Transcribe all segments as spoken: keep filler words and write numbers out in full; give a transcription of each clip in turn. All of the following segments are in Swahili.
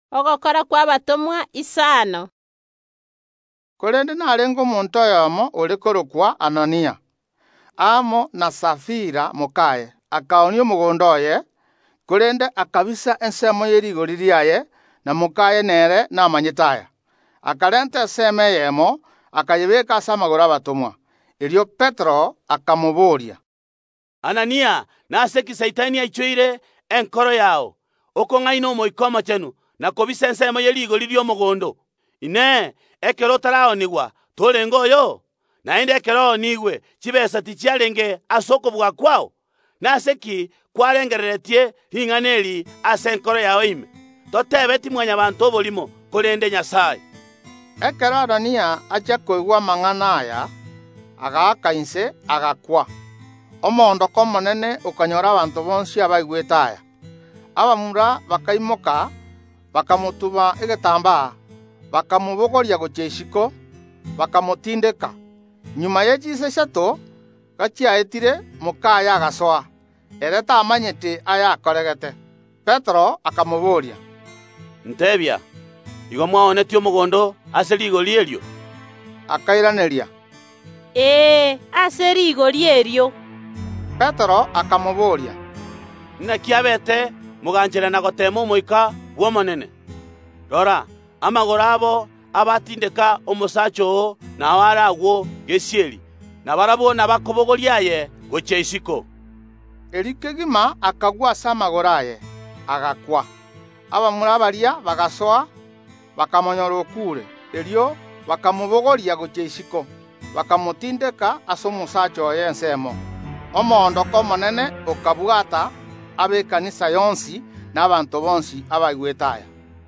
Ogokora kwa abatomwa isano. Korende narengo omonto oyomo ore korokwa Anania. Amo na Safira mokaye akaonia omogondo oye, korende akabisa ensemo y'erigori riaye na mokaye nere namanyete aya. Akarenta eseme yemo akayebeka ase amagoro abatomwa. Erio Petero akamoboria, Anania, nase ki saitani aichoire enkoro yao okong'aina omoika omochenu na kobisa ensemo y'erigori ria omogondo. Ine ekero otaraonigwa torenga oyo, naende ekero onigwe chibesa tichiarenge ase okobua kwao. Nase ki kwarengereretie ring'ana eri ase enkoro yao ime. Totebeti mwanyabanto oborimo korende Nyasaye. Ekero Anania acha koigwa amang'ana aya, agaaka inse agakwa. Omoondoko omonene okanyora abanto bonsi abaigwete aya. Abamura bakaimoka bakamotuba egetambaa, bakamobogoria gochia isiko, bakamotindeka. Nyuma ye chise shato gachiaetire mokaya agasoa, ere tamanyete aya akoregete. Petero akamoboria, Ntebia, igo mwaonetie omogondo ase rigori erio? Akairaneria, Ee, ase rigori erio. Petero akamoboria, Naki abete moganchera na gotema omoika bw'omonene. Rora, amagoro abo abatindeka omosacho oo nao aragwo gesieri, na barabo nabakobogoriaye gochia isiko. eri kegima akagwa ase amagoro aye, agakwa. Abamura baria bagasoa, bakamonyora okure. Erio bakamobogoria gochia isiko, bakamotindeka ase omosacho oye ensemo. Omoondoko omonene okabwata abe ekanisa yonsi na abanto bonsi abaigwete aya.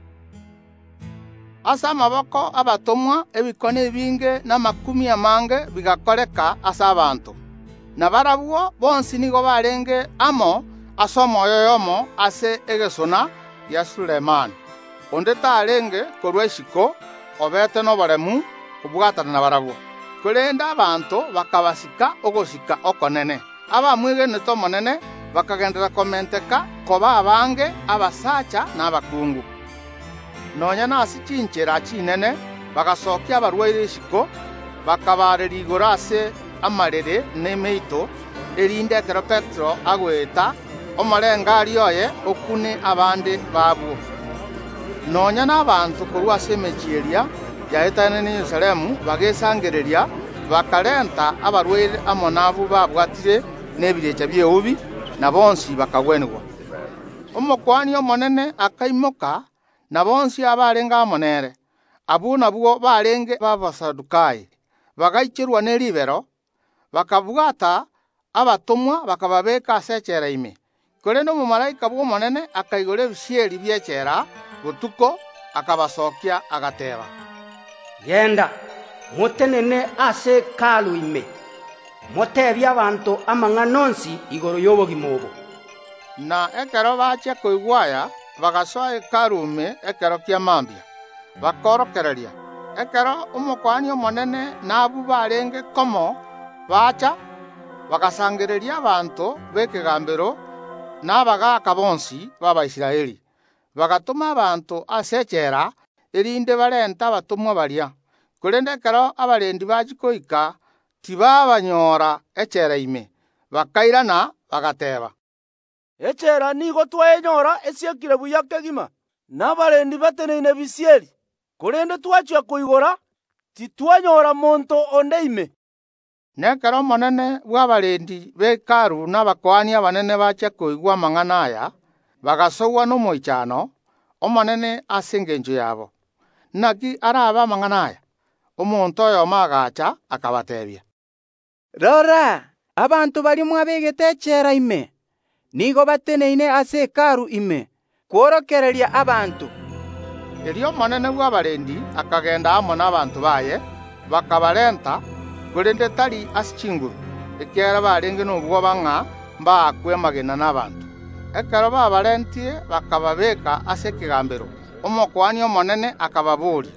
Ase amaboko abatomwa ebikone ebinge na makumi amange bigakoreka ase abanto. Na barabwo bonsi nigo barenge amo ase omoyo yomo ase egesona ya Sulemani. Onde tarenge korwa isiko obete noboremu kubwatana na barabwo. Korende abanto bakabasika ogosika okonene. Abamwegenete omonene bakagendera komenteka koba abange abasacha na abakungu. Nonya nase chinchera chinene bagasokia abarwaire isiko, bakabareri igoro ase amarere n'emeito, erinde ekero Petero agweta omorenga ari oye okune abande babwo. Nonya n'abanto korwa ase emechi eria yaetane ne Yerusalemu bagesangereria bakarenta abarwaire amo nabo babwatire n'ebirecha by'eubi na bonsi bakagwenigwa. Omokwani omonene akaimoka na bonsi abarenga amonere. Abo nabwo barenge b'Abasadukayi, bagaicherwa n'eribero, bakabwata abatomwa bakababeka ase echera ime. Korende omomalaika bw'omonene akaigora ebisieri by'echera botuko, akabasokia agateba, Genda motenene ase ekalu ime, motebia abanto amang'ana onsi igoro y'obogima obo. Na ekero bacha koigwa aya bagasoa ekalu ime ekero kia mambia, bakorokereria. Ekero omokwani omonene nabo barenge komo bacha bagasangereria abanto b'ekegambero n'abagaaka bonsi b'Abaisiraeli. Bagatuma abanto ase echera erinde barenta abatomwa baria. Korende ekero abarendi bachi koika tibabanyora echera ime, bakairana bagateba, Echera nigo twaenyora esiekire buya kegima, nabarendi bateneine bisieri. Korende twachia koigora titwanyora monto onde ime. Nekero omonene bw'abarendi b'ekaru n'abakwani abanene bacha koigwa amang'ana aya, bagasogwa n'omoichano omonene ase engencho yabo. Naki araba amang'ana aya, omonto oyomo agacha akabatebia, Rora, abantu barimo abegete echera ime, nigo bateneine ase ekaru ime, kworokereria abantu. Erio omonene bw'abarendi akagenda amo n'abanto baye, bakabarenta, korende tari ase chinguru, ekiagera barenge n'obwoba ng'a mbakwa amagena n'abanto. Ekero babarentie bakababeka ase ekegambero, omokwani omonene akababoria,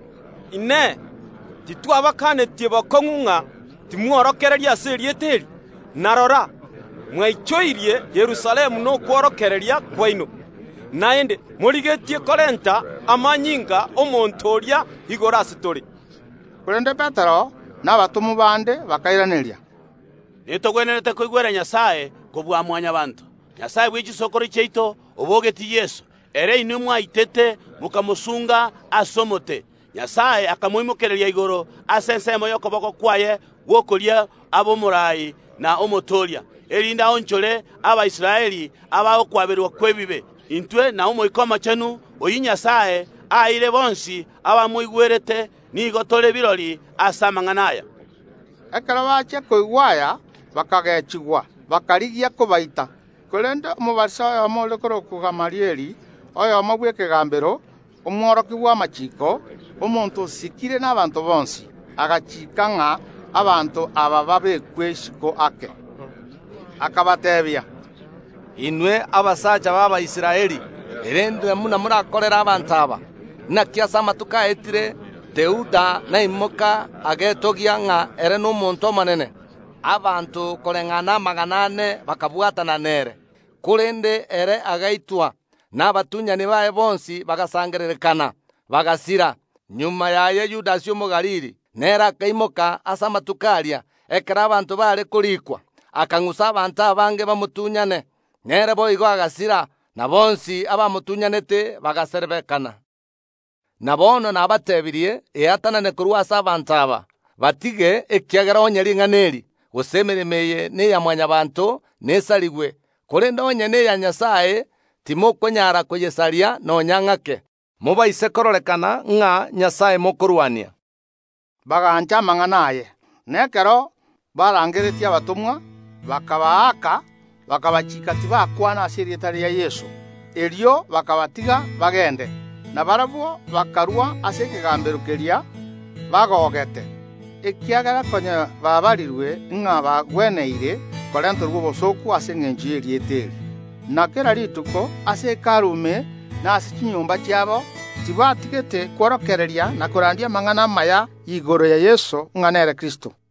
Ine, titwabakanetie bokong'u ng'a timworokereria ase erieta eri. Narora, mwaichoirie Yerusalemu n'okworokereria kwaino. naende morigetie korenta amanyinga omonto oria igoro ase tore. Korende Petero n'abatumu bande bakairaneria. Nitogwenerete koigwera Nyasaye kobwa mwanya bantu. Nyasaye bw'eki sokoro kyaito obogeti Yesu. Ere inu mwaitete mukamusunga asomote. Nyasaye akamuimokereria igoro ase ensemo y'okoboko kwaye gwokoria abomurai na omotoria. Erinda onchole Abaisiraeli abaokwaberwa kwebibe. Intwe na omoikoma chenu oyi Nyasaye aire bonsi abamuigwerete nigo tole birori asa manganaya. Ekero bache koigwaya bakagechigwa bakarigia kubaita. Korende omubarisa oyo omore koroku Gamalieli oyo omobwe ekegambero omworoki bwa amachiko omonto osikire n'abantu bonsi agachika ng'a abantu aba babekwe isiko ake. Akabatebia, inwe abasacha b'Abaisiraeli erende muna murakorera abantu aba naki ase amatuko aetire Teuda naimoka agetogia ng'a ere n'omonto omonene abantu koreng'ana amagana ane bakabwatana nere korende ere agaitwa n'abatunyani baye bonsi bagasangererekana bagasira nyuma yaye Yudasi omogalili nere akaimoka ase amatuko aria ekero abantu bare korikwa akang'usa abantu abange bamutunyane nere boigo agasira na bonsi abamutunyanete bagaserebekana. Na bono nabatebirie eatanane korwa ase abantu aba batige ekiagera onyeri ng'aneri gosemeremeye neya mwanyabanto nesarigwe korende onyene ya Nyasaye timokonyara koyesaria nonyang'ake mobaise kororekana ng'a Nyasaye mokorwania. bagancha amang'anaye nekero barangeretie abatumwa bakabaaka bakabachika tibakwana ase erieta ria Yesu erio bakabatiga bagende na barabwo bakarwa ase ekegambero keria bagogete ekiagera konya babarirwe ng'a bagweneire korentorwa obosoku ase eng'encho erieta eri na kera rituko ase ekarume na ase chinyomba chiabo tibatigete kworokereria na korandia amang'ana amaya igoro ya Yesu ng'a nere Kristo.